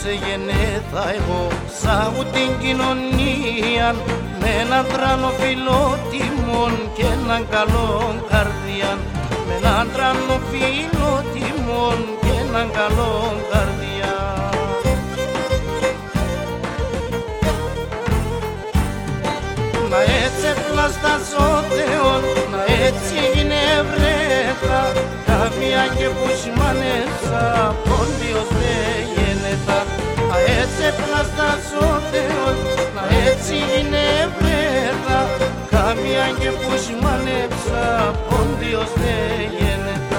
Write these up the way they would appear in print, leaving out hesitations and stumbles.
σε γενέθα εγώ σάγου την κοινωνία με έναν τράνο φιλότιμον και έναν καλό καρδιάν, με έναν τράνο φιλότιμον και έναν καλό καρδιάν. Να έτσι πλαστάς ο Θεόν, να έτσι είναι βρέτα, καμία και που σημάνεσα πόντιος δεν γενέτα. Να έτσι πλαστάς ο Θεόν, να έτσι είναι βρέτα, καμία και που σημάνεσα πόντιος δεν γενέτα.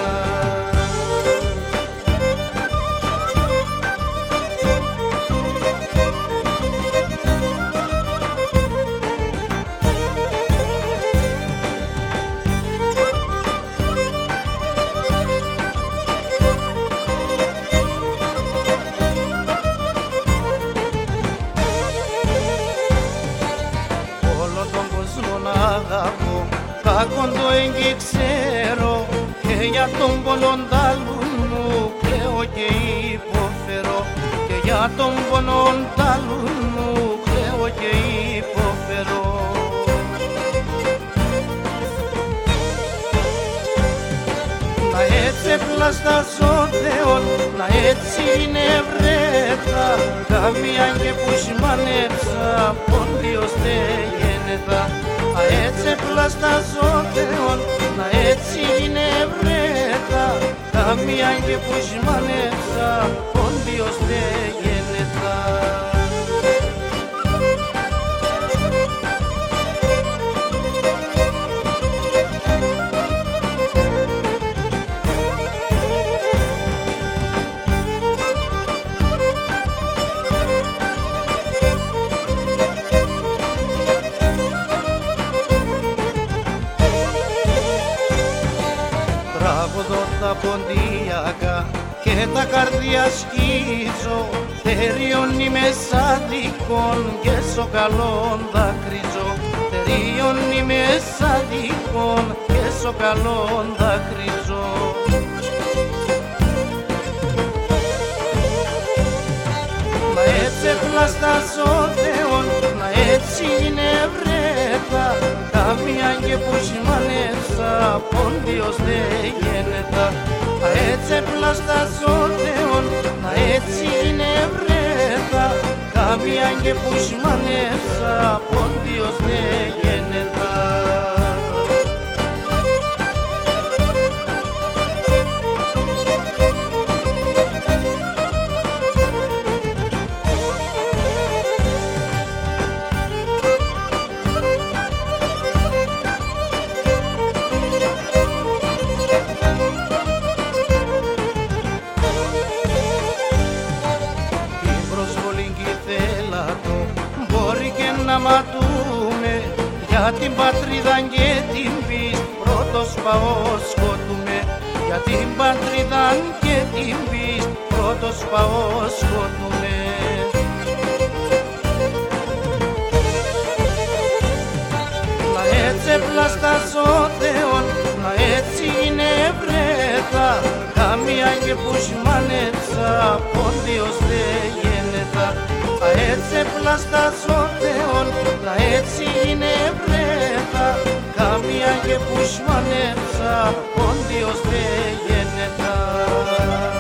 Κάκον το έγκυ ξέρω και για τον πονον τάλουν μου κλαίω και υποφέρω, και για τον πονον τάλουν μου κλαίω και υποφέρω. Να έτσι πλαστάς ο Θεόν, να έτσι είναι βρέτα, καμία και που σημάνεψα πόντιος δεν γενέτα. Να έτσι πλαστάς ο Θεόν, να έτσι είναι βρέτα, καμία και που σημάνεψα πόντιος δεν γενέτα. Τράβοδο τα ποντιακά και τα καρδιά σκίζω, τεριώνει μέσα δικών και στο καλόν δάκρυζω, τεριώνει μέσα δικών και στο καλόν δάκρυζω. Να έτσι πλαστάς ο Θεόν, να έτσι είναι βρέτα, καμία και που σημάνεσα πόντιος δεν γενέτα. Να έτσι πλαστάς ο Θεόν, να έτσι είναι βρέτα, καμία και που σημάνεσα πόντιος δεν γενέτα. Να ματούμε για την πατρίδα και την πίστη, πρώτος παός σκοτούμε. Για την πατρίδα και την πίστη, πρώτος παός σκοτούμε. Να έτσι πλαστάς ο Θεόν, να έτσι είναι βρέτα, καμία και που σημάνεψα πόντιος δεν γενέτα. Να έτσι πλαστάς ο Θεόν, να έτσι είναι βρέτα, καμία και που σημάνεψα πόντιος δεν γενέτα.